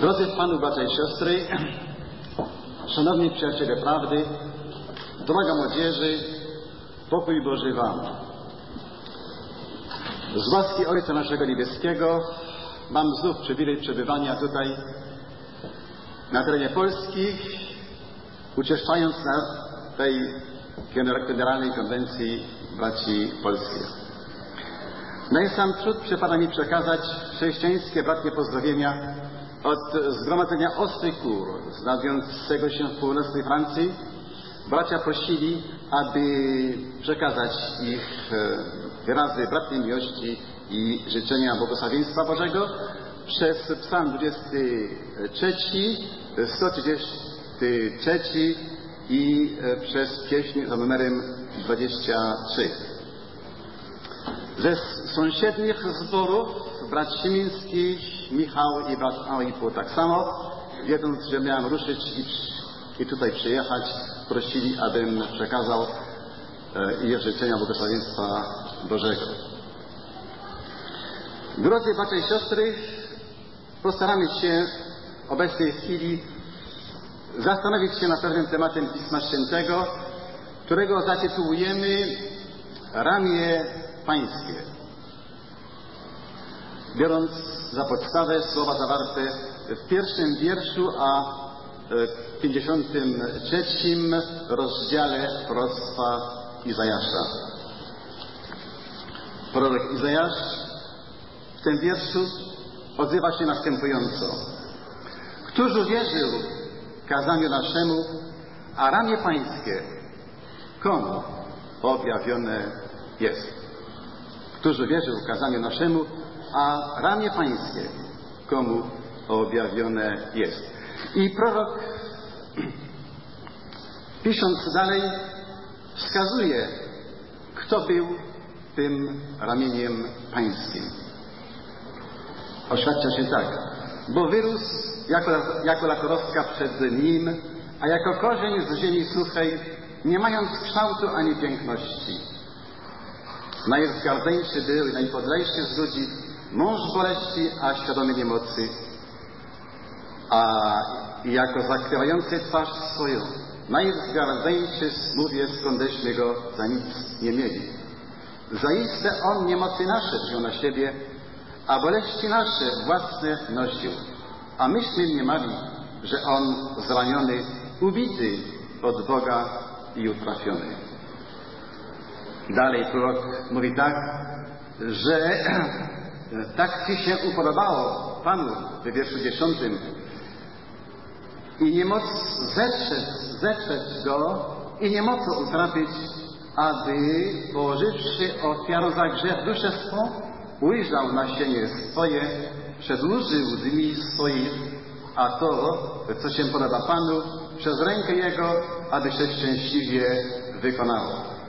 Drodzy Panu, bracia i siostry, szanowni przyjaciele prawdy, droga młodzieży, pokój Boży Wam. Z łaski Ojca naszego Niebieskiego mam znów przywilej przebywania tutaj na terenie Polski, uczestnicząc na tej Generalnej Konwencji Braci Polskich. No i sam trud przypada mi przekazać chrześcijańskie bratnie pozdrowienia od Zgromadzenia Ostrych Gór, znajdującego się w północnej Francji. Bracia prosili, aby przekazać ich wyrazy bratniej miłości i życzenia błogosławieństwa Bożego przez Psalm 23, 133 i przez pieśń za numerem 23. Ze sąsiednich zborów brat Siemiński, Michał i brat Henri tak samo, wiedząc, że miałem ruszyć i tutaj przyjechać, prosili, abym przekazał ich życzenia błogosławieństwa Bożego. Drodzy bracia i siostry, postaramy się w obecnej chwili zastanowić się nad pewnym tematem Pisma Świętego, którego zatytułujemy Ramię Pańskie. Biorąc za podstawę słowa zawarte w pierwszym wierszu, a w 53 rozdziale proroctwa Izajasza. Prorok Izajasz w tym wierszu odzywa się następująco. Któż uwierzył kazaniu naszemu, a ramię Pańskie komu objawione jest? Któż uwierzył kazaniu naszemu, a ramię Pańskie komu objawione jest? I prorok, pisząc dalej, wskazuje, kto był tym ramieniem Pańskim. Oświadcza się tak. Bo wyrósł jako lakorostka przed nim, a jako korzeń z ziemi suchej, nie mając kształtu ani piękności. Najwzgardzeńszy był i najpodlejszy z ludzi, mąż boleści, a świadomy niemocy, a jako zakrywający twarz swoją, najwzgardzeńszy mówię, skądeśmy go za nic nie mieli. Zaiste on niemocy nasze wziął na siebie, a boleści nasze własne nosił. A myśmy mniemali, że on zraniony, ubity od Boga i utrafiony. Dalej prorok mówi tak, że tak ci się upodobało Panu w wierszu 10 i nie moc zetrzeć go i nie mocno utrapić, aby położywszy ofiarę za grzech duszę swą, ujrzał nasienie swoje, przedłużył dni swoich, a to, co się podoba Panu, przez rękę Jego, aby się szczęśliwie wykonało.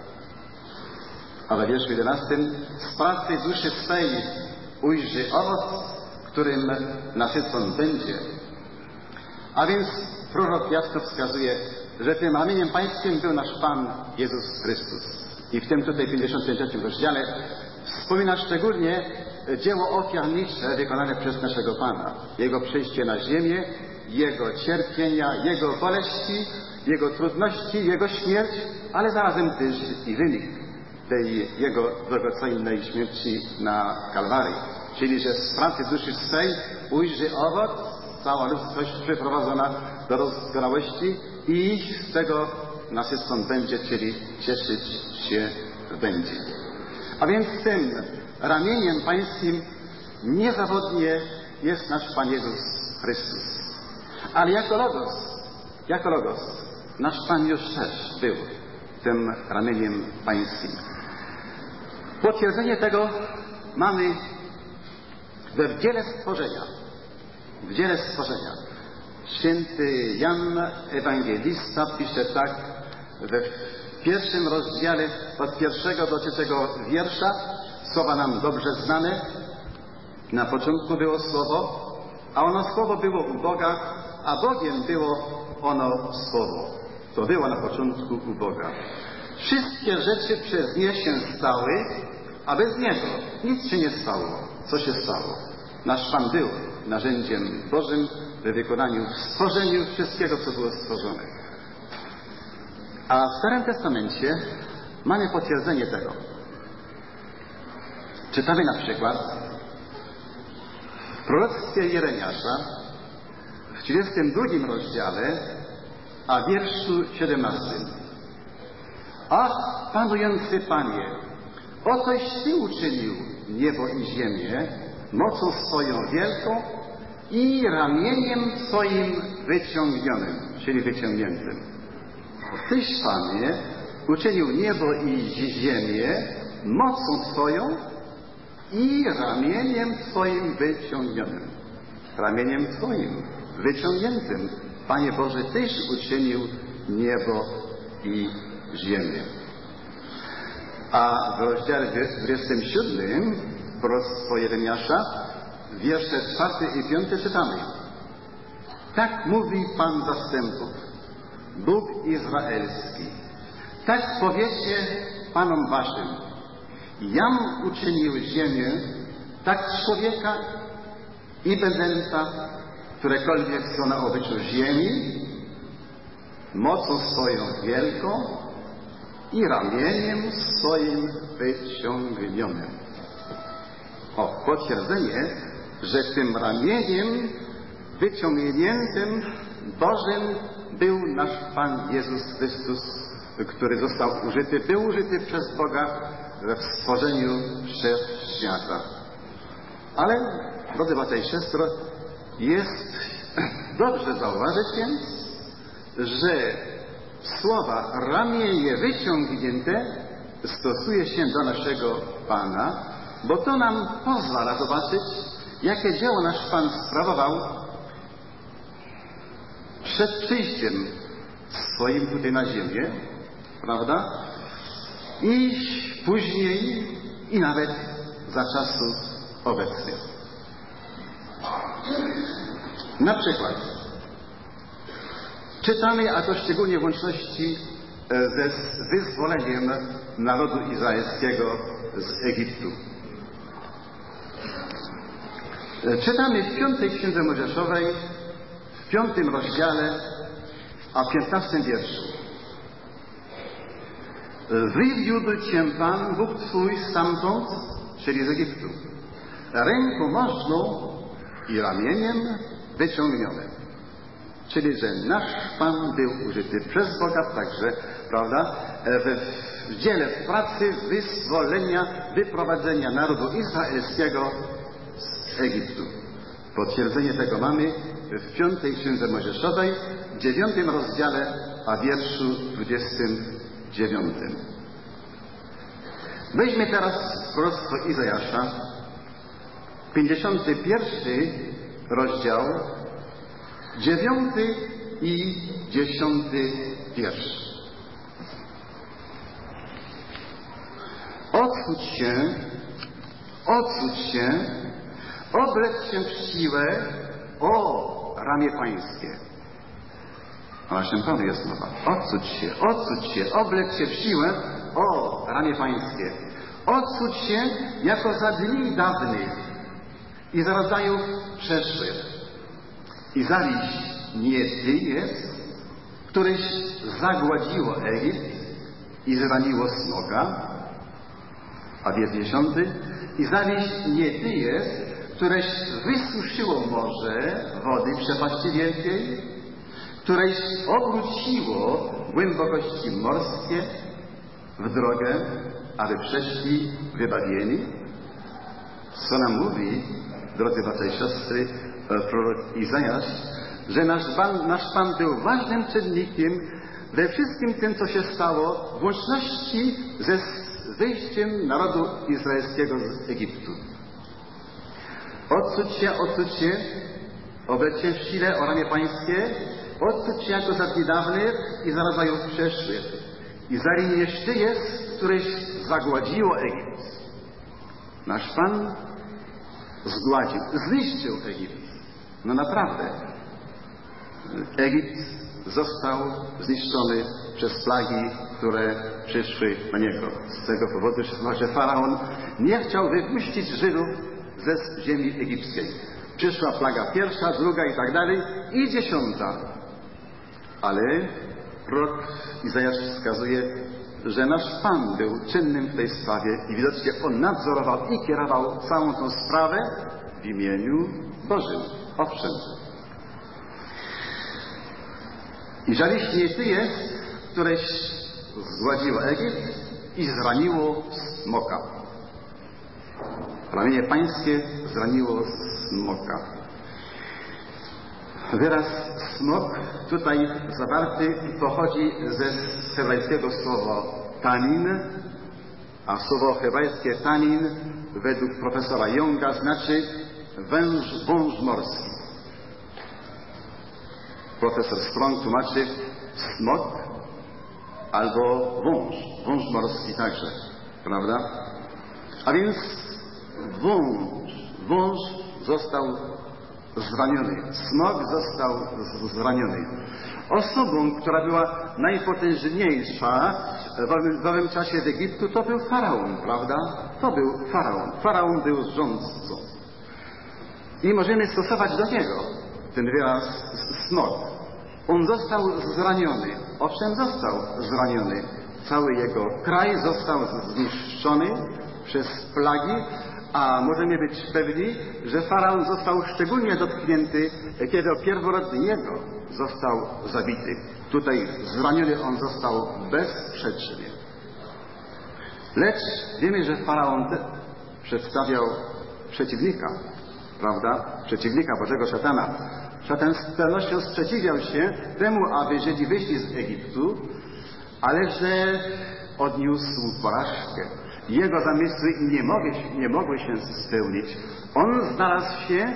A we wierszu 11 z pracy duszy swej ujrzy owoc, którym nasycon będzie. A więc prorok jasno wskazuje, że tym ramieniem Pańskim był nasz Pan Jezus Chrystus. I w tym tutaj 53 rozdziale wspomina szczególnie dzieło ofiarnicze wykonane przez naszego Pana. Jego przyjście na ziemię, Jego cierpienia, Jego boleści, Jego trudności, Jego śmierć, ale zarazem też i wynik tej Jego drogocennej śmierci na Kalwarii. Czyli, że z pracy duszy swej ujrzy owoc, cała ludzkość przyprowadzona do doskonałości i z tego nasycon będzie, czyli cieszyć się będzie. A więc tym ramieniem Pańskim niezawodnie jest nasz Pan Jezus Chrystus. Ale jako Logos, nasz Pan już też był tym ramieniem Pańskim. Potwierdzenie tego mamy w dziele stworzenia. W dziele stworzenia. Święty Jan Ewangelista pisze tak w pierwszym rozdziale od 1 do 3 wiersza, słowa nam dobrze znane. Na początku było Słowo, a ono Słowo było u Boga, a Bogiem było ono Słowo. To było na początku u Boga. Wszystkie rzeczy przez nie się stały, a bez Niego nic się nie stało. Co się stało? Nasz Pan był narzędziem Bożym w wykonaniu, w stworzeniu wszystkiego, co było stworzone. A w Starym Testamencie mamy potwierdzenie tego. Czytamy na przykład w proroctwie Jeremiasza w 32 rozdziale, a wierszu 17. Ach, panujący Panie, otoś Ty uczynił niebo i ziemię mocą swoją wielką i ramieniem swoim wyciągnionym, czyli wyciągniętym. Tyś, Panie, uczynił niebo i ziemię mocą Twoją i ramieniem Twoim wyciągnionym. Ramieniem Twoim wyciągniętym. Panie Boże, Tyś uczynił niebo i ziemię. A w rozdziale 27 proroctwo Jeremiasza, wiersze 4 i 5 czytamy. Tak mówi Pan zastępów, Bóg Izraelski. Tak powiecie Panom waszym. Jam uczynił ziemię, tak człowieka i bydlęta, którekolwiek są na obliczu ziemi, mocą swoją wielką i ramieniem swoim wyciągnionym. O, potwierdzenie, że tym ramieniem wyciągniętym Bożym był nasz Pan Jezus Chrystus, który został użyty, był użyty przez Boga we stworzeniu wszechświata. Ale, drodzy bracia i siostry, jest dobrze zauważyć więc, że słowa ramienie wyciągnięte stosuje się do naszego Pana, bo to nam pozwala zobaczyć, jakie dzieło nasz Pan sprawował przed przyjściem swoim tutaj na ziemię, prawda? I później, i nawet za czasów obecnych. Na przykład czytamy, a to szczególnie w łączności ze wyzwoleniem narodu izraelskiego z Egiptu. Czytamy w 5 Księdze Mojżeszowej, w 5 rozdziale, a 15 wierszu. Wywiódł Cię Pan, Bóg Twój, stamtąd, czyli z Egiptu, ręką możną i ramieniem wyciągnionym. Czyli, że nasz Pan był użyty przez Boga także, prawda, w dziele, w pracy wyzwolenia, wyprowadzenia narodu izraelskiego z Egiptu. Potwierdzenie tego mamy w 5 Księdze Mojżeszowej, w 9 rozdziale, a wierszu 29. Weźmy teraz proroctwo Izajasza, 51 rozdział, 9 i 10 wiersz. Odsuć się, obleć się w siłę, o ramię pańskie. O naszym Panu jest mowa. Odsuć się, obleć się w siłę, o ramię pańskie. Odsuć się jako za dni dawnych i za rodzajów przeszłych. I zawiść nie Ty jest, któreś zagładziło Egipt i zraniło smoga, a wiersz 10. I zawiść nie Ty jest, któreś wysuszyło morze wody przepaści wielkiej, któreś obróciło głębokości morskie w drogę, aby przeszli wybawieni. Co nam mówi, drodzy bracia i siostry, prorok Izajasz, że nasz Pan był ważnym czynnikiem we wszystkim tym, co się stało w łączności ze wyjściem narodu izraelskiego z Egiptu. Odsuć się, obleć się w sile o ramię pańskie, odsuć się jako za dni dawnych i za rodzajów przeszłych. I zaryjesz Ty jest, któreś zagładziło Egipt. Nasz Pan zgładził, zniszczył Egipt. No naprawdę. Egipt został zniszczony przez plagi, które przyszły na niego. Z tego powodu, że Faraon nie chciał wypuścić Żydów ze ziemi egipskiej. Przyszła plaga pierwsza, druga i tak dalej i 10. Ale prorok Izajasz wskazuje, że nasz Pan był czynnym w tej sprawie i widocznie On nadzorował i kierował całą tą sprawę w imieniu Bożym. Owszem. I żaliśnie Ty jest, któreś zgładziło Egipt i zraniło smoka. Ramienie pańskie zraniło smoka. Wyraz smok tutaj zawarty pochodzi ze hebrajskiego słowa tanin, a słowo hebrajskie tanin według profesora Younga znaczy wąż morski. Profesor Strong tłumaczy smok albo wąż morski także, prawda? A więc wąż został zraniony, smok został zraniony. Osobą, która była najpotężniejsza w owym czasie w Egiptu, to był faraon, prawda? To był faraon. Faraon był rządcą. I możemy stosować do niego ten wyraz smok. On został zraniony. Owszem, został zraniony. Cały jego kraj został zniszczony przez plagi, a możemy być pewni, że faraon został szczególnie dotknięty, kiedy pierworodny jego został zabity. Tutaj zraniony on został bezsprzecznie. Lecz wiemy, że faraon przedstawiał przeciwnika, prawda? Przeciwnika Bożego szatana. Szatan z pewnością sprzeciwiał się temu, aby Żydzi wyszli z Egiptu, ale że odniósł porażkę. Jego zamysły nie mogły się spełnić. On znalazł się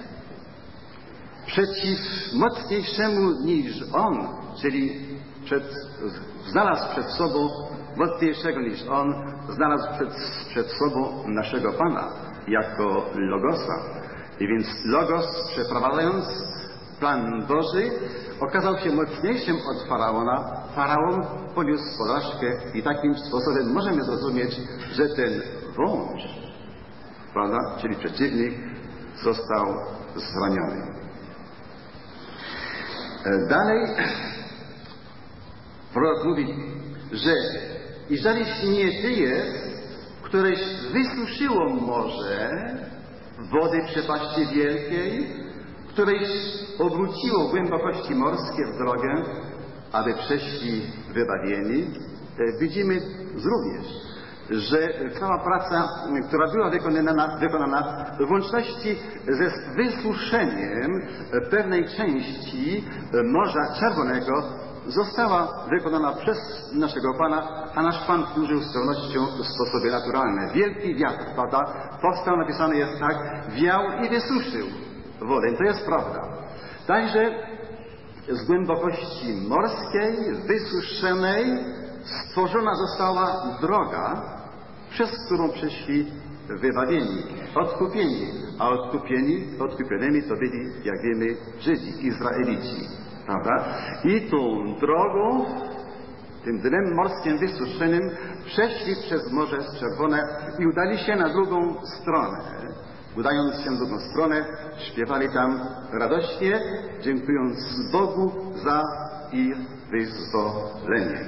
przeciw mocniejszemu niż on, czyli znalazł przed sobą mocniejszego niż on, znalazł przed sobą naszego Pana jako Logosa. I więc Logos, przeprowadzając plan Boży, okazał się mocniejszym od faraona. Faraon poniósł porażkę i takim sposobem możemy zrozumieć, że ten wąż, prawda, czyli przeciwnik, został zraniony. Dalej prorok mówi, że i żaliśnie Ty jest, któreś wysuszyło morze, wody przepaści wielkiej, któreś obróciło głębokości morskie w drogę, aby przeszli wybawieni. Widzimy również, że cała praca, która była wykonana w łączności ze wysuszeniem pewnej części Morza Czerwonego, została wykonana przez naszego Pana, a nasz Pan służył z pełnością w sposobie naturalny. Wielki wiatr, prawda? Powstał, napisane jest tak, wiał i wysuszył wodę. To jest prawda. Także z głębokości morskiej, wysuszonej, stworzona została droga, przez którą przeszli wybawieni, odkupieni, a odkupionymi to byli, jak wiemy, Żydzi, Izraelici, prawda? I tą drogą, tym dnem morskim wysuszonym, przeszli przez Morze Czerwone i udali się na drugą stronę. Udając się na drugą stronę, śpiewali tam radośnie, dziękując Bogu za ich wyzwolenie.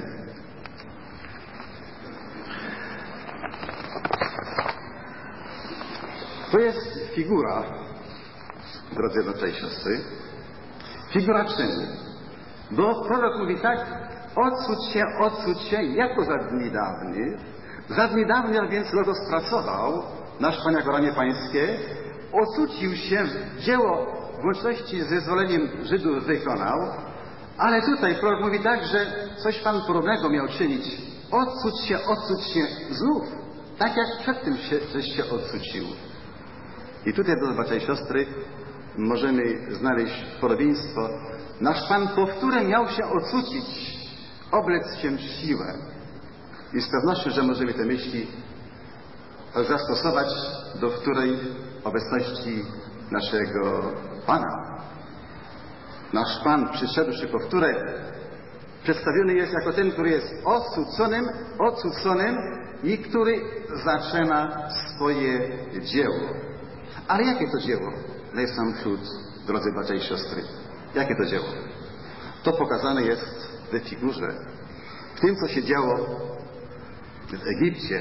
To jest figura, drodzy bracia i siostry, figura czynu. Bo prorok mówi tak, odsuć się, jako za dni dawnych, a więc Logos pracował, nasz Pan jako ramię pańskie, odsucił się, dzieło w łączności z wyzwoleniem Żydów wykonał, ale tutaj prorok mówi tak, że coś Pan podobnego miał czynić. Odsuć się znów, tak jak przedtem żeś się odsucił. I tutaj, drodzy bracia i siostry, możemy znaleźć podobieństwo. Nasz Pan powtórnie miał się odsucić, oblec się w siłę. I z pewnością, że możemy te myśli zastosować do wtórej obecności naszego Pana. Nasz Pan, przyszedłszy po wtórę, przedstawiony jest jako ten, który jest odsuconym i który zaczyna swoje dzieło. Ale jakie to dzieło? najsamprzód, drodzy bracia i siostry. Jakie to dzieło? To pokazane jest w figurze, w tym, co się działo w Egipcie.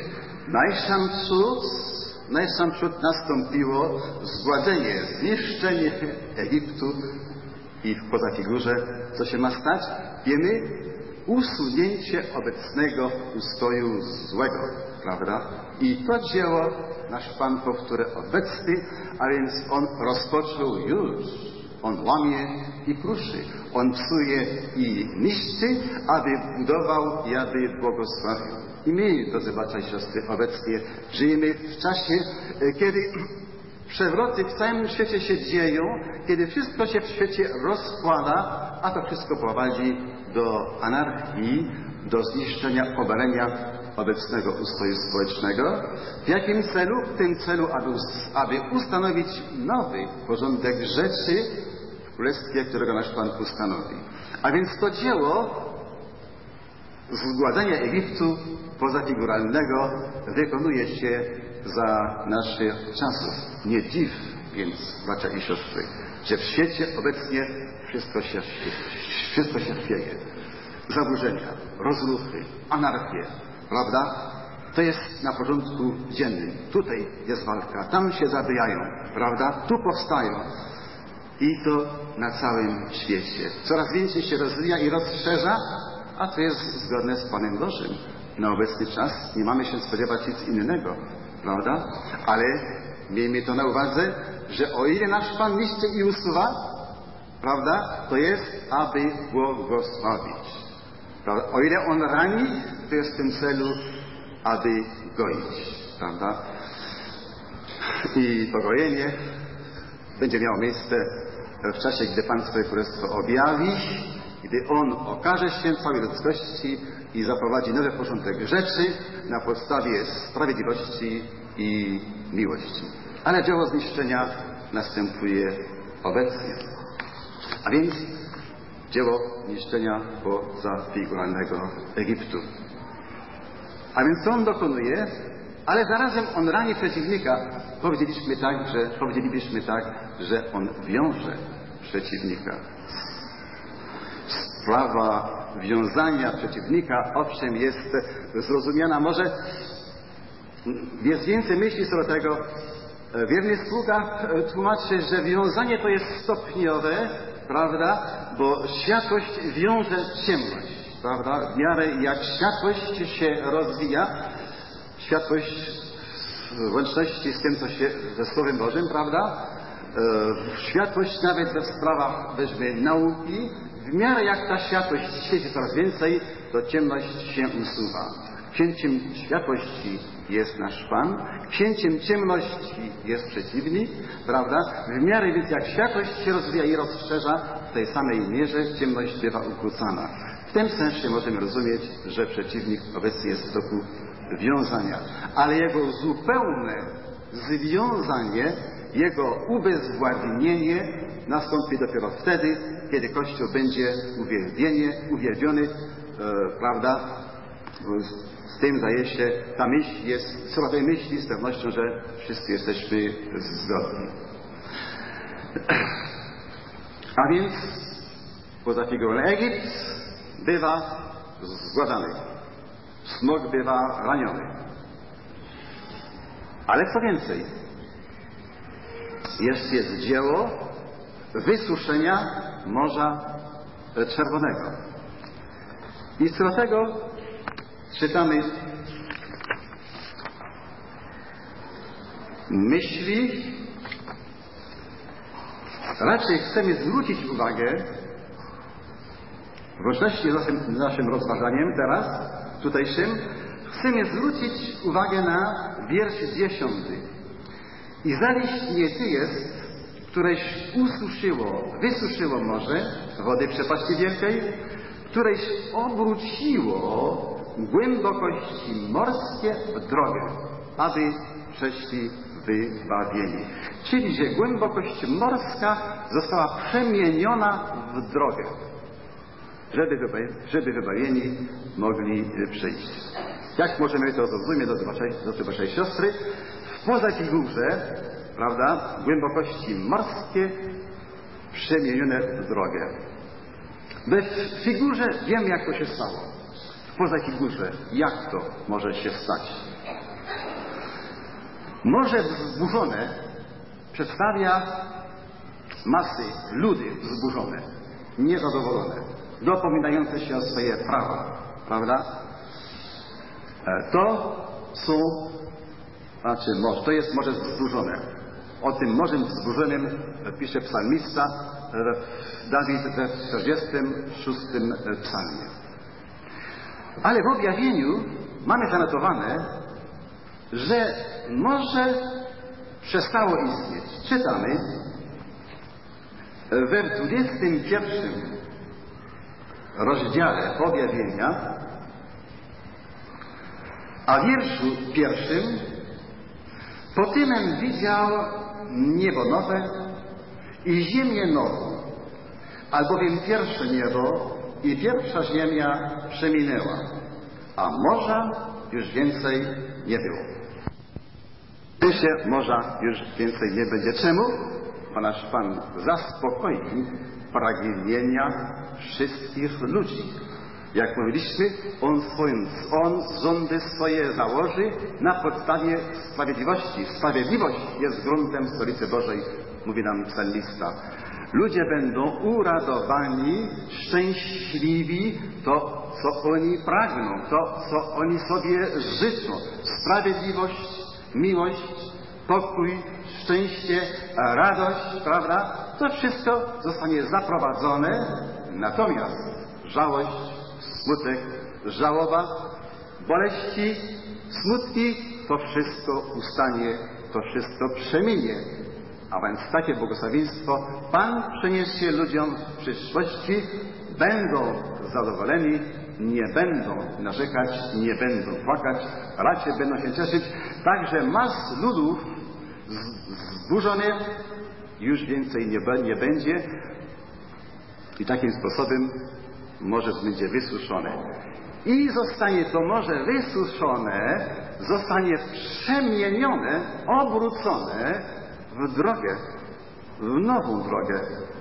Najsamprzód nastąpiło zgładzenie, zniszczenie Egiptu i w poza figurze, co się ma stać? Wiemy, usunięcie obecnego ustroju złego, prawda? I to dzieło nasz Pan powtóre obecny, a więc On rozpoczął już. On łamie i kruszy. On psuje i niszczy, aby budował i aby błogosławił. I my, drodzy bracia i siostry, obecnie żyjemy w czasie, kiedy przewroty w całym świecie się dzieją, kiedy wszystko się w świecie rozkłada, a to wszystko prowadzi do anarchii, do zniszczenia, obalenia obecnego ustroju społecznego. W jakim celu? W tym celu, aby ustanowić nowy porządek rzeczy w Królestwie, którego nasz Pan ustanowi. A więc to dzieło zgładzenia Egiptu pozafiguralnego wykonuje się za naszych czasów. Nie dziw więc, bracia i siostry, że w świecie obecnie wszystko się chwieje. Zaburzenia, rozruchy, anarchie, prawda? To jest na porządku dziennym. Tutaj jest walka, tam się zabijają, prawda? Tu powstają. I to na całym świecie. Coraz więcej się rozwija i rozszerza, a to jest zgodne z Panem Bożym. Na obecny czas nie mamy się spodziewać nic innego, prawda? Ale miejmy to na uwadze, że o ile nasz Pan niszczy i usuwa, prawda, to jest, aby błogosławić. Prawda? O ile On rani, to jest w tym celu, aby goić, prawda? I to gojenie będzie miało miejsce w czasie, gdy Pan swoje królestwo objawi, gdy On okaże się całej ludzkości i zaprowadzi nowy porządek rzeczy na podstawie sprawiedliwości i miłości. Ale dzieło zniszczenia następuje obecnie. A więc dzieło niszczenia pozafiguralnego Egiptu. A więc co On dokonuje? Ale zarazem On rani przeciwnika. Powiedzielibyśmy tak, że On wiąże przeciwnika. Sprawa wiązania przeciwnika, owszem, jest zrozumiana. Może jest więcej myśli co do tego. Wierny sługa tłumaczy, że wiązanie to jest stopniowe, prawda? Bo światłość wiąże ciemność, prawda? W miarę jak światłość się rozwija, światłość w łączności z tym, co się ze Słowem Bożym, prawda? Światłość nawet we sprawach, weźmy, nauki, w miarę jak ta światłość świeci coraz więcej, to ciemność się usuwa. Księciem światłości jest nasz Pan, księciem ciemności jest przeciwnik, prawda? W miarę więc jak światłość się rozwija i rozszerza, w tej samej mierze ciemność bywa ukrócana. W tym sensie możemy rozumieć, że przeciwnik obecnie jest w toku wiązania, ale jego zupełne związanie, jego ubezwładnienie nastąpi dopiero wtedy, kiedy Kościół będzie uwielbiony, prawda? Z tym zdaje się, ta myśl jest, co do tej myśli z pewnością, że wszyscy jesteśmy zgodni. A więc pozafigurowany Egipt bywa zgładzany. Smok bywa raniony. Ale co więcej, jest dzieło wysuszenia Morza Czerwonego. I co do tego czytamy myśli. Raczej chcemy zwrócić uwagę w łączności z naszym rozważaniem teraz, tutejszym, chcemy zwrócić uwagę na wiersz 10. I zaliść ty jest, któreś wysuszyło morze, wody przepaści wielkiej, któreś obróciło głębokości morskie w drogę, aby przeszli wybawieni. Czyli, że głębokość morska została przemieniona w drogę, żeby wybawieni mogli przyjść. Jak możemy to zrozumieć, drodzy bracia i siostry? W pozafigurze prawda, głębokości morskie przemienione w drogę. We figurze wiemy, jak to się stało. Poza figurze, jak to może się stać. Morze wzburzone przedstawia masy, ludy wzburzone, niezadowolone, dopominające się o swoje prawa, prawda? To jest morze wzburzone. O tym morzem wzburzonym pisze psalmista Dawid we 46 psalmie. Ale w objawieniu mamy zanotowane, że morze przestało istnieć. Czytamy we 21 rozdziale objawienia, a w wierszu 1: Potymem widział niebo nowe i ziemię nową, albowiem pierwsze niebo i pierwsza ziemia przeminęła, a morza już więcej nie było. Morza już więcej nie będzie. Czemu? Bo nasz Pan zaspokoi pragnienia wszystkich ludzi. Jak mówiliśmy, On rządy swoje założy na podstawie sprawiedliwości. Sprawiedliwość jest gruntem stolicy Bożej, mówi nam psalmista. Ludzie będą uradowani, szczęśliwi, to co oni pragną, to co oni sobie życzą. Sprawiedliwość, miłość, pokój, szczęście, radość, prawda? To wszystko zostanie zaprowadzone, natomiast żałość, smutek, żałoba, boleści, smutki, to wszystko ustanie, to wszystko przeminie. A więc takie błogosławieństwo Pan przyniesie ludziom w przyszłości, będą zadowoleni, nie będą narzekać, nie będą płakać, raczej będą się cieszyć. Także mas ludów zburzonych już więcej nie będzie i takim sposobem morze będzie wysuszone. I zostanie to morze wysuszone, zostanie przemienione, obrócone w drogę, w nową drogę,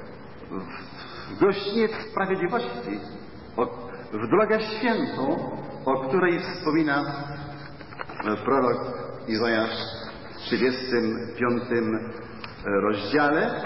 w gościniec sprawiedliwości, w drogę świętą, o której wspomina prorok Izajasz w 35 rozdziale,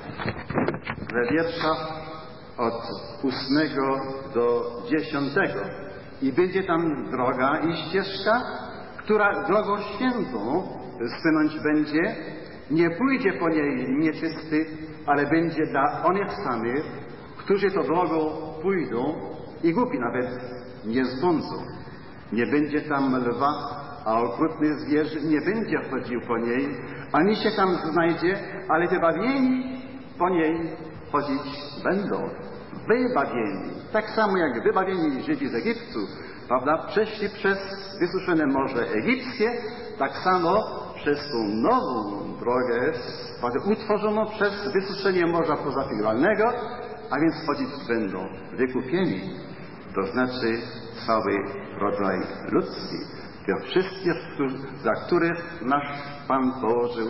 we wierszach od 8 do 10. I będzie tam droga i ścieżka, która drogą świętą słynąć będzie. Nie pójdzie po niej nieczysty, ale będzie dla onych samych, którzy to drogą pójdą i głupi nawet nie zbłądzą. Nie będzie tam lwa, a okrutny zwierzę nie będzie chodził po niej, ani się tam znajdzie, ale wybawieni po niej chodzić będą. Wybawieni. Tak samo jak wybawieni Żydzi z Egiptu, prawda, przeszli przez wysuszone Morze Egipskie, tak samo przez tą nową drogę, utworzoną przez wysuszenie Morza Pozafiguralnego, a więc chodzić będą wykupieni, to znaczy cały rodzaj ludzki. Tych wszystkich, za których nasz Pan położył,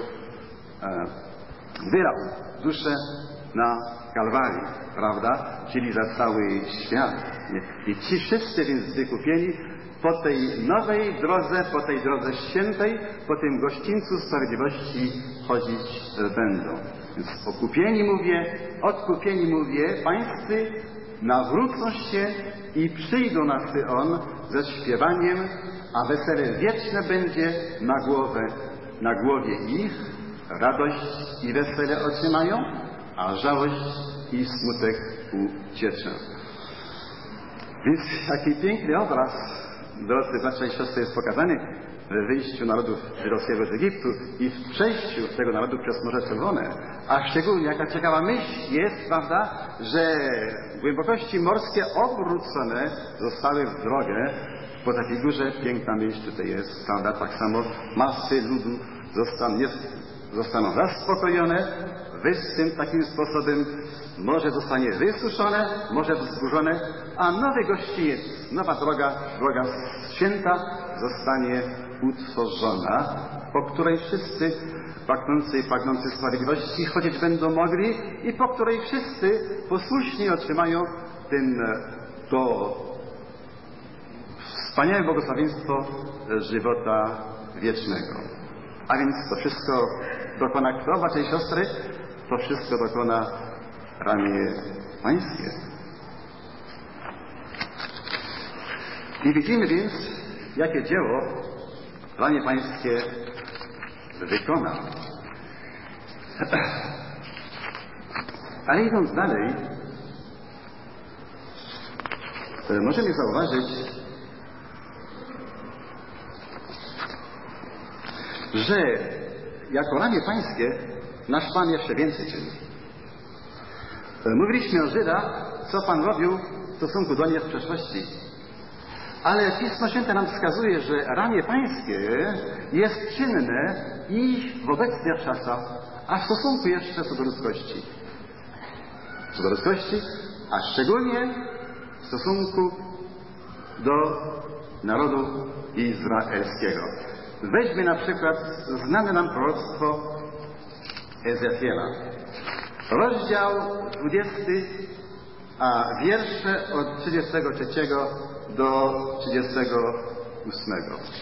wylał duszę na Kalwarii, prawda? Czyli za cały świat. I ci wszyscy więc wykupieni po tej nowej drodze, po tej drodze świętej, po tym gościńcu sprawiedliwości chodzić będą. Więc okupieni mówię, odkupieni mówię, pańscy nawrócą się i przyjdą na Syon ze śpiewaniem, a wesele wieczne będzie na głowie ich, radość i wesele otrzymają, a żałość i smutek ucieczą. Więc jaki piękny obraz, drodzy bracia i siostry, jest pokazany w wyjściu narodów żydowskiego z Egiptu i w przejściu tego narodu przez Morze Czerwone. A szczególnie jaka ciekawa myśl jest, prawda, że głębokości morskie obrócone zostały w drogę. Po takiej górze piękna myśl tutaj jest, prawda, tak samo masy ludu zostaną zaspokojone, wyższym takim sposobem morze zostanie wysuszone, morze wzburzone, a nowy gościniec, nowa droga święta zostanie utworzona, po której wszyscy pragnący i pragnący sprawiedliwości chodzić będą mogli i po której wszyscy posłusznie otrzymają to wspaniałe błogosławieństwo żywota wiecznego. A więc to wszystko dokona kto, bracia i siostry? To wszystko dokona ramię pańskie. I widzimy więc, jakie dzieło ramię pańskie wykona. Ale idąc dalej, możemy zauważyć, że jako ramię pańskie nasz Pan jeszcze więcej czyni. Mówiliśmy o Żydach, co Pan robił w stosunku do nich w przeszłości. Ale Pismo Święte nam wskazuje, że ramię pańskie jest czynne i w obecnych czasach, a w stosunku jeszcze co do ludzkości. Co do ludzkości, a szczególnie w stosunku do narodu izraelskiego. Weźmy na przykład znane nam proroctwo Ezechiela. Rozdział 20, a wiersze od 33 do 38.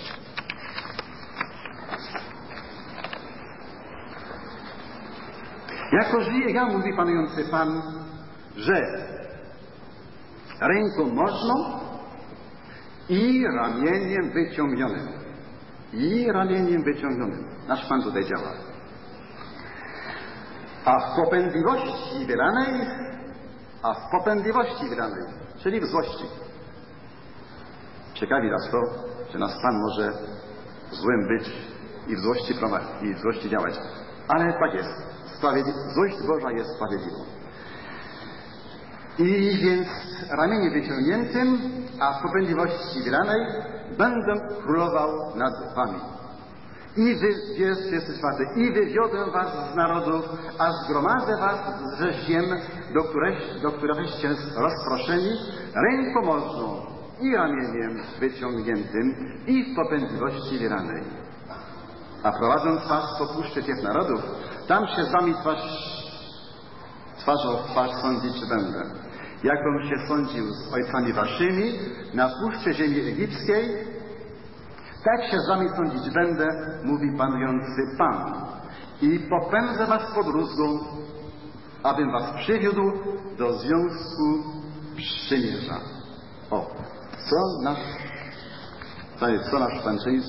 Jako żyje ja, mówi panujący Pan, że ręką możną i ramieniem wyciągnionym. I ramieniem wyciągnionym. Nasz Pan tutaj działa. A w popędliwości wyranej, czyli w złości. Ciekawi nas to, że nasz Pan może złym być i w złości prowadzić, i w złości działać. Ale tak jest. Złość Boża jest sprawiedliwą. I więc ramieniem wyciągniętym, a w popędliwości wyranej będę królował nad wami. I i wywiodłem was z narodów, a zgromadzę was ze ziem, do któreście rozproszeni, ręką możną i ramieniem wyciągniętym i w popędliwości wyranej. A prowadząc was po puszczy tych narodów, tam się z wami twarzą w twarz sądzić będę. Jakom się sądził z ojcami waszymi na puszczy ziemi egipskiej, tak się z wami sądzić będę, mówi panujący Pan. I popędzę was podrózgą, abym was przywiódł do związku przymierza. O, co nasz Pan czyni,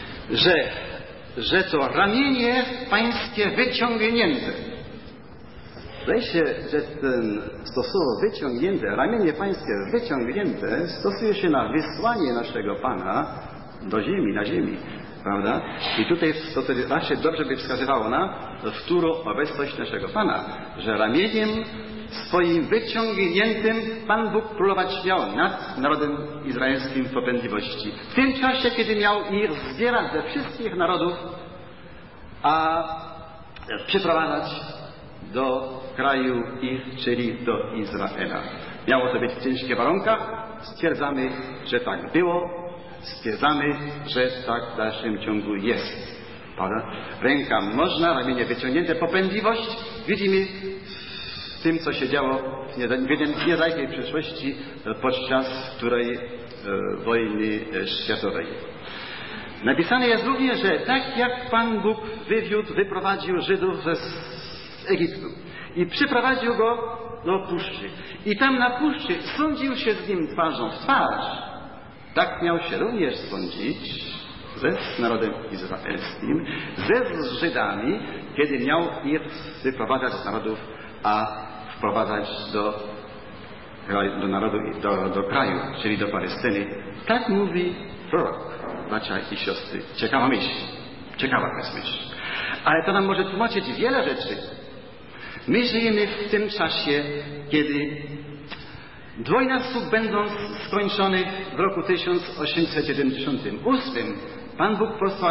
że to ramienie pańskie wyciągnięte. Zdaje się, że to słowo wyciągnięte, ramienie pańskie wyciągnięte stosuje się na wysłanie naszego Pana do ziemi, na ziemi, prawda? I tutaj to właśnie dobrze by wskazywało nam, w którą obecność naszego Pana, że ramieniem swoim wyciągniętym Pan Bóg królować miał nad narodem izraelskim w popędliwości. W tym czasie, kiedy miał ich zbierać ze wszystkich narodów, a przyprowadzać do kraju ich, czyli do Izraela. Miało to być w ciężkich warunkach. Stwierdzamy, że tak było. Stwierdzamy, że tak w dalszym ciągu jest. Prawda? Ręka można, ramienie wyciągnięte, popędliwość. Widzimy w tym, co się działo w niedalekiej przeszłości podczas której wojny światowej. Napisane jest również, że tak jak Pan Bóg wyprowadził Żydów z Egiptu i przyprowadził go do puszczy i tam na puszczy sądził się z nim twarzą w twarz, tak miał się również sądzić ze narodem izraelskim, ze Żydami, kiedy miał ich wyprowadzać z narodów, a wprowadzać do narodu, do kraju, czyli do Palestyny. Tak mówi prorok, bracia i siostry. Ciekawa myśl. Ciekawa to jest myśl. Ale to nam może tłumaczyć wiele rzeczy. My żyjemy w tym czasie, kiedy dwojnasób będąc skończony w roku 1878, Pan Bóg posłał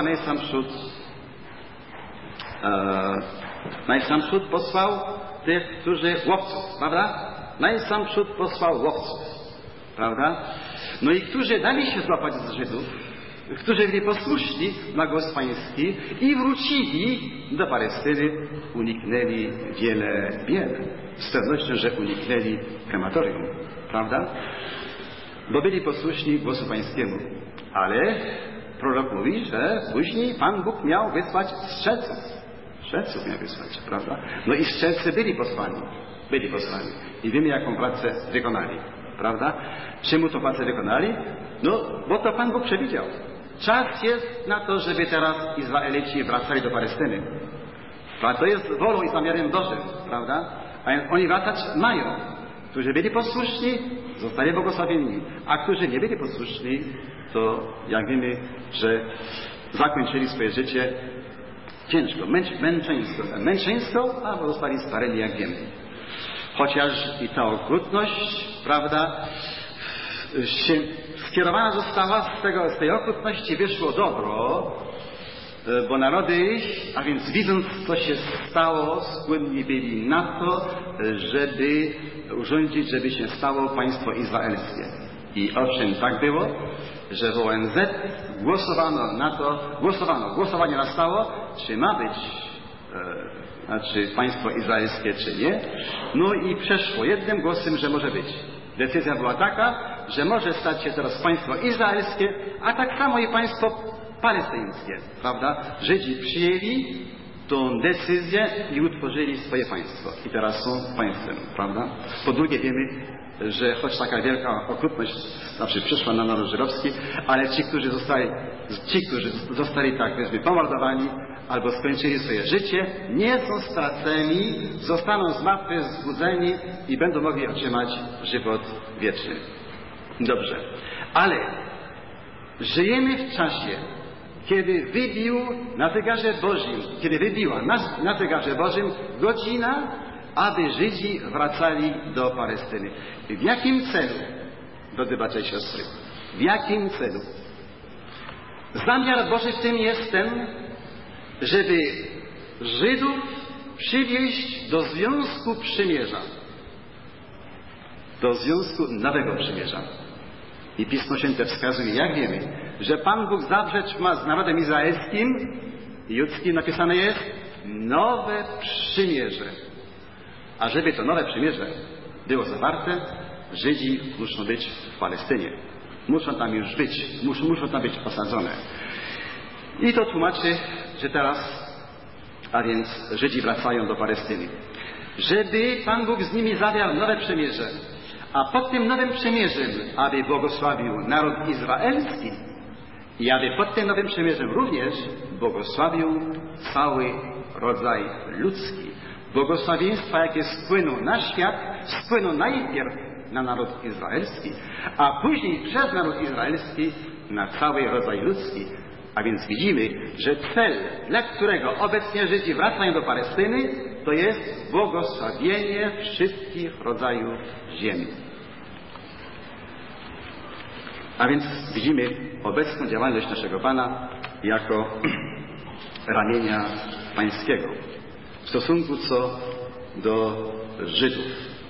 najsamprzód posłał tych, którzy łowców, prawda? Najsamprzód posłał łowców, prawda? No i którzy dali się złapać z Żydów, którzy byli posłuszni na głos pański i wrócili do Palestyny, uniknęli wiele bied. Z pewnością, że uniknęli krematorium, prawda? Bo byli posłuszni głosu pańskiemu. Ale prorok mówi, że później Pan Bóg miał wysłać strzelców. Strzelców miał wysłać, prawda? No i strzelcy byli posłani. Byli posłani. I wiemy, jaką pracę wykonali, prawda? Czemu tą pracę wykonali? No, bo to Pan Bóg przewidział. Czas jest na to, żeby teraz Izraelici wracali do Palestyny. To jest wolą i zamiarem Bożym, prawda? A więc oni wracać mają. Którzy byli posłuszni, zostali błogosławieni. A którzy nie byli posłuszni, to jak wiemy, że zakończyli swoje życie ciężko, męczeńsko, albo zostali spaleni, jak wiemy. Chociaż i ta okrutność, prawda, się skierowana została z tej okrutności wyszło dobro, bo narody, a więc widząc, co się stało, skłonni byli na to, żeby urządzić, żeby się stało państwo izraelskie. I owszem, tak było, że w ONZ głosowano na to, głosowanie nastało, czy ma być państwo izraelskie, czy nie. No i przeszło jednym głosem, że może być. Decyzja była taka, że może stać się teraz państwo izraelskie, a tak samo i państwo palestyńskie, prawda? Żydzi przyjęli tą decyzję i utworzyli swoje państwo. I teraz są państwem, prawda? Po drugie wiemy, że choć taka wielka okrutność przyszła na naród żydowski, ale ci, którzy zostali tak powiedzmy pomordowani albo skończyli swoje życie, nie są straceni, zostaną zmartwychwzbudzeni i będą mogli otrzymać żywot wieczny. Dobrze, ale żyjemy w czasie, kiedy wybiła na zegarze Bożym godzina, aby Żydzi wracali do Palestyny. W jakim celu, drodzy bracia i siostry? W jakim celu? Zamiar Boży w tym jest ten, żeby Żydów przywieźć do związku przymierza. Do związku nowego przymierza. I Pismo Święte wskazuje, jak wiemy, że Pan Bóg zawrzeć ma z narodem izraelskim i judzkim napisane jest nowe przymierze. A żeby to nowe przymierze było zawarte, Żydzi muszą być w Palestynie. Muszą tam już być, muszą tam być osadzone. I to tłumaczy, że teraz, a więc Żydzi wracają do Palestyny. Żeby Pan Bóg z nimi zawarł nowe przymierze, a pod tym nowym przymierzem, aby błogosławił naród izraelski i aby pod tym nowym przymierzem również błogosławił cały rodzaj ludzki. Błogosławieństwa, jakie spłyną na świat, spłyną najpierw na naród izraelski, a później przez naród izraelski na cały rodzaj ludzki. A więc widzimy, że cel, dla którego obecnie Żydzi wracają do Palestyny, to jest błogosławienie wszystkich rodzajów ziemi. A więc widzimy obecną działalność naszego Pana jako ramienia pańskiego w stosunku co do Żydów.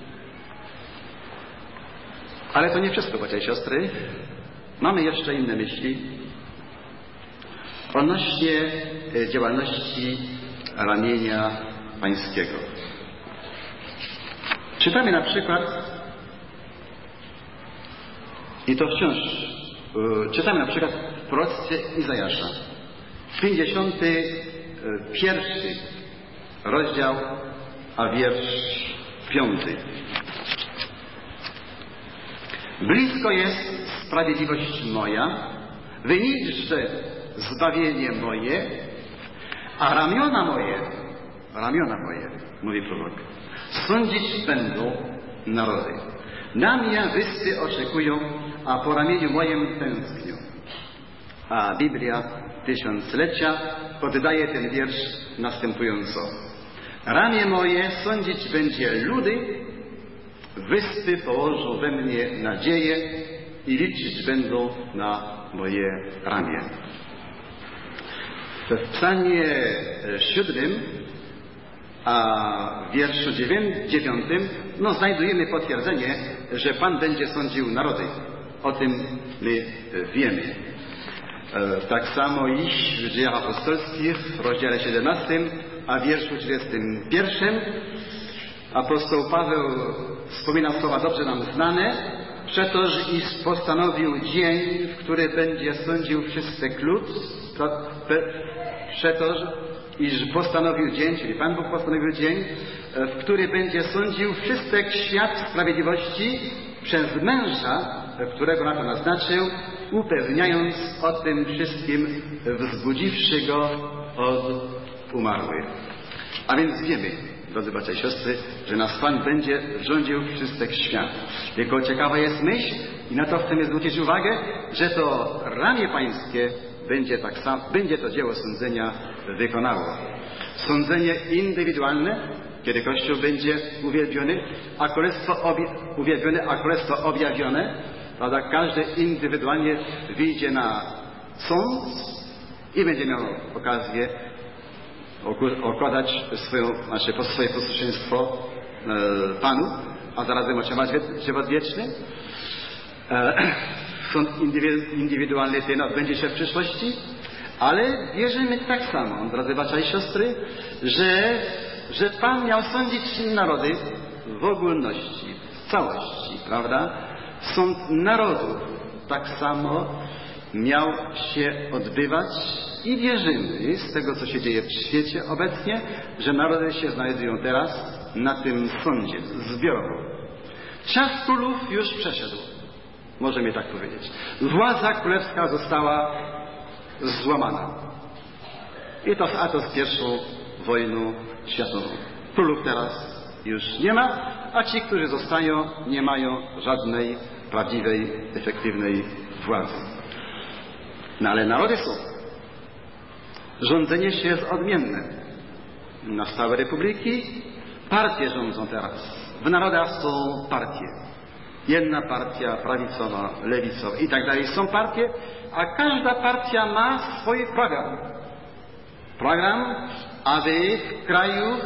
Ale to nie wszystko, bracia i siostry. Mamy jeszcze inne myśli odnośnie działalności ramienia pańskiego. Czytamy na przykład, i to wciąż czytamy na przykład w proroctwie Izajasza, 51 rozdział, a wiersz 5. Blisko jest sprawiedliwość moja, wyniższe zbawienie moje, a ramiona moje, mówi prorok, sądzić będą narody. Na mnie wyspy oczekują, a po ramieniu moim tęsknią. A Biblia Tysiąclecia poddaje ten wiersz następująco. Ramię moje sądzić będzie ludy, wyspy położą we mnie nadzieję i liczyć będą na moje ramię. W psalmie 7, a w wierszu 9 znajdujemy potwierdzenie, że Pan będzie sądził narody. O tym my wiemy. Tak samo iść w Dziejach Apostolskich w rozdziale 17, a wierszu 31 apostoł Paweł wspomina słowa dobrze nam znane: przetoż iż postanowił dzień, w który będzie sądził wszystek lud, przetoż iż postanowił dzień, czyli Pan Bóg postanowił dzień, w który będzie sądził wszystek świat sprawiedliwości przez męża, którego na to naznaczył, upewniając o tym wszystkim, wzbudziwszy go od umarłych. A więc wiemy, drodzy bracia i siostry, że nasz Pan będzie rządził wszystek świat. Tylko ciekawa jest myśl, i na to chcemy zwrócić uwagę, że to ramię pańskie będzie to dzieło sądzenia wykonało. Sądzenie indywidualne, kiedy Kościół będzie uwielbiony, a królestwo objawione, prawda? Każdy indywidualnie wyjdzie na sąd i będzie miał okazję okładać swoje posłuszeństwo Panu, a zarazem otrzymać żywot wieczny. Sąd indywidualny ten odbędzie się w przyszłości, ale wierzymy tak samo, drodzy bracia i siostry, że Pan miał sądzić narody w ogólności, w całości, prawda? Sąd narodów tak samo miał się odbywać i wierzymy z tego, co się dzieje w świecie obecnie, że narody się znajdują teraz na tym sądzie zbiorowym. Czas królów już przeszedł, możemy tak powiedzieć. Władza królewska została złamana. A to z pierwszą wojną światową. Królów teraz już nie ma, a ci, którzy zostają, nie mają żadnej prawdziwej, efektywnej władzy. No ale narody są. Rządzenie się jest odmienne. Nastały republiki, partie rządzą teraz. W narodach są partie. Jedna partia prawicowa, lewicowa i tak dalej. Są partie, a każda partia ma swój program. Program, aby w kraju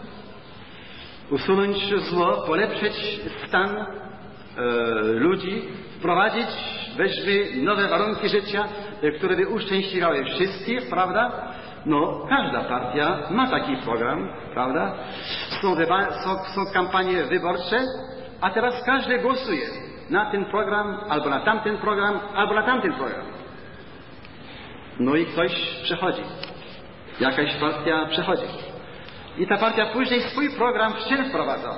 usunąć zło, polepszyć stan ludzi, wprowadzić nowe warunki życia, które by uszczęśliwiały wszystkich, prawda? No, każda partia ma taki program, prawda? Są kampanie wyborcze, a teraz każdy głosuje na ten program, albo na tamten program, albo na tamten program. No i ktoś przechodzi. Jakaś partia przechodzi. I ta partia później swój program w czyn wprowadza.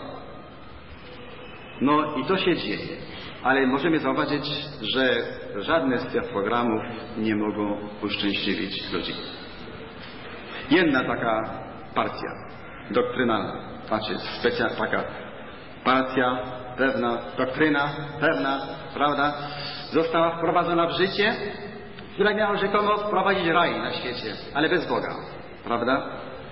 No i to się dzieje. Ale możemy zauważyć, że żadne z tych programów nie mogą uszczęśliwić ludzi. Jedna taka partia doktrynalna, taka partia, pewna doktryna, prawda, została wprowadzona w życie, która miała rzekomo wprowadzić raj na świecie, ale bez Boga, prawda?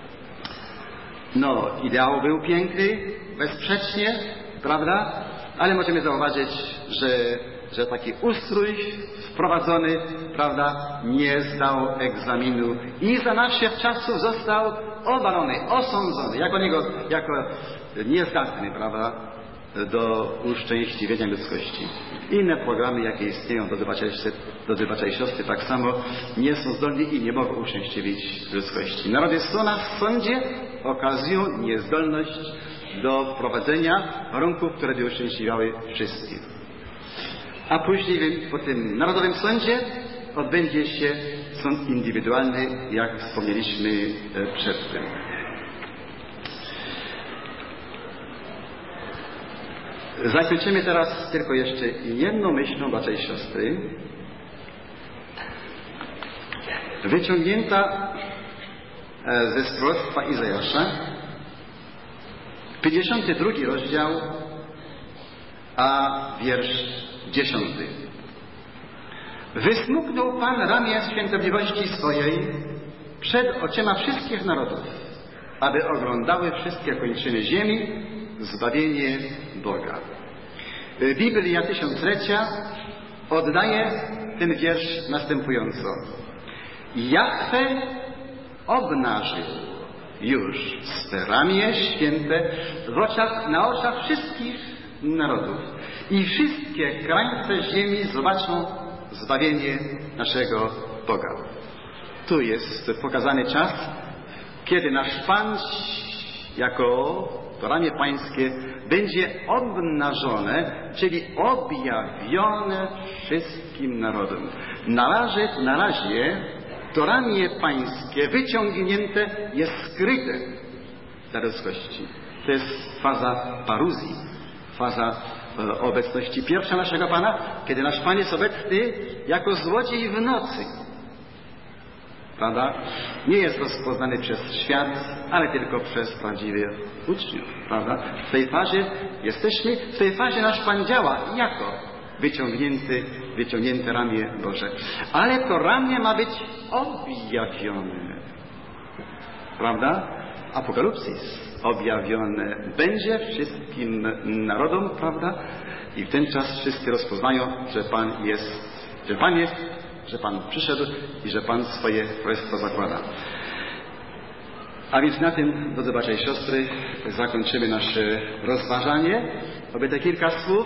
No, ideał był piękny, bezsprzecznie, prawda? Ale możemy zauważyć, że taki ustrój wprowadzony, prawda, nie zdał egzaminu i za naszych czasów został obalony, osądzony jako niezdatny, prawda, do uszczęśliwienia ludzkości. Inne programy, jakie istnieją, drodzy bracia i siostry, tak samo nie są zdolni i nie mogą uszczęśliwić ludzkości. Narody są na sądzie, okazują niezdolność do wprowadzenia warunków, które by uszczęśliwiały wszystkich. A później po tym narodowym sądzie odbędzie się sąd indywidualny, jak wspomnieliśmy przedtem. Zakończymy teraz tylko jeszcze jedną myślą, bracia i siostry, wyciągnięta ze proroctwa Izajasza, 52 rozdział, a wiersz 10. Wysmuknął Pan ramię świętobliwości swojej przed oczyma wszystkich narodów, aby oglądały wszystkie kończyny ziemi zbawienie Boga. Biblia Tysiąclecia oddaje ten wiersz następująco. Jahwe obnażył już swe ramię święte na oczach wszystkich narodów i wszystkie krańce ziemi zobaczą zbawienie naszego Boga. Tu jest pokazany czas, kiedy nasz Pan jako to ramię Pańskie będzie obnażone, czyli objawione wszystkim narodom. Na razie to ramię Pańskie wyciągnięte jest skryte dla ludzkości. To jest faza paruzji, faza obecności pierwsza naszego Pana, kiedy nasz Pan jest obecny jako złodziej w nocy. Prawda? Nie jest rozpoznany przez świat, ale tylko przez prawdziwych uczniów. Prawda? W tej fazie jesteśmy, w tej fazie nasz Pan działa jako wyciągnięte ramię Boże. Ale to ramię ma być objawione. Prawda? Apokalipsys objawione będzie wszystkim narodom, prawda? I w ten czas wszyscy rozpoznają, że Pan jest, że Pan przyszedł i że Pan swoje królestwo zakłada. A więc na tym, drodzy bracia i siostry, zakończymy nasze rozważanie. Oby kilka słów,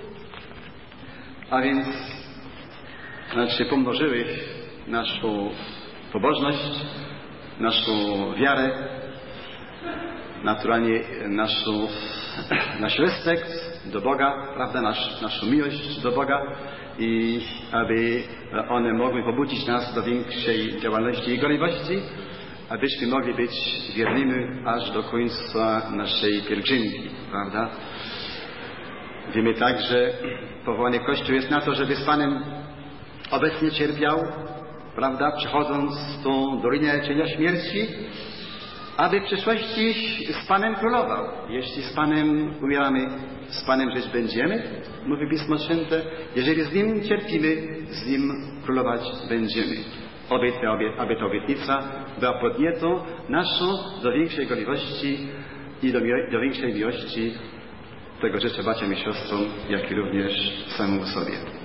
a więc pomnożyły naszą pobożność, naszą wiarę, naturalnie nasz respekt do Boga, prawda, naszą miłość do Boga i aby one mogły pobudzić nas do większej działalności i gorliwości, abyśmy mogli być wiernymi aż do końca naszej pielgrzymki, prawda. Wiemy tak, że powołany Kościół jest na to, żeby z Panem obecnie cierpiał, prawda, przechodząc tą dolinę cienia śmierci, aby w przyszłości z Panem królował. Jeśli z Panem umieramy, z Panem żyć będziemy, mówi Pismo Święte. Jeżeli z Nim cierpimy, z Nim królować będziemy. Aby ta obietnica była podnietą naszą do większej gorliwości i do większej miłości. Tego życzę braciom i siostrom, jak i również samemu sobie.